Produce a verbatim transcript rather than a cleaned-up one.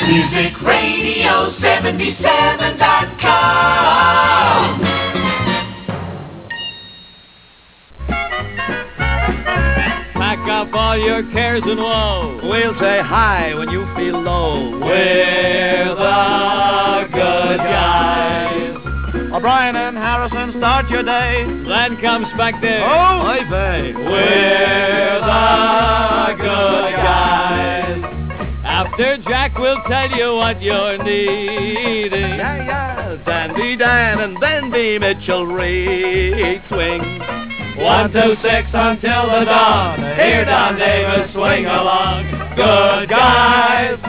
music radio seventy-seven dot com. Pack up all your cares and woe. We'll say hi when you feel low. We're the good guys. O'Brien and Harrison, start your day. Then comes back there. Oh, I say. We're the good guys. After Jack will tell you what you're needing. Yeah, yeah, Dandy Dan and Dandy Mitchell Reed swing. One, two, six until the dawn. Hear Don Davis swing along. Good guys.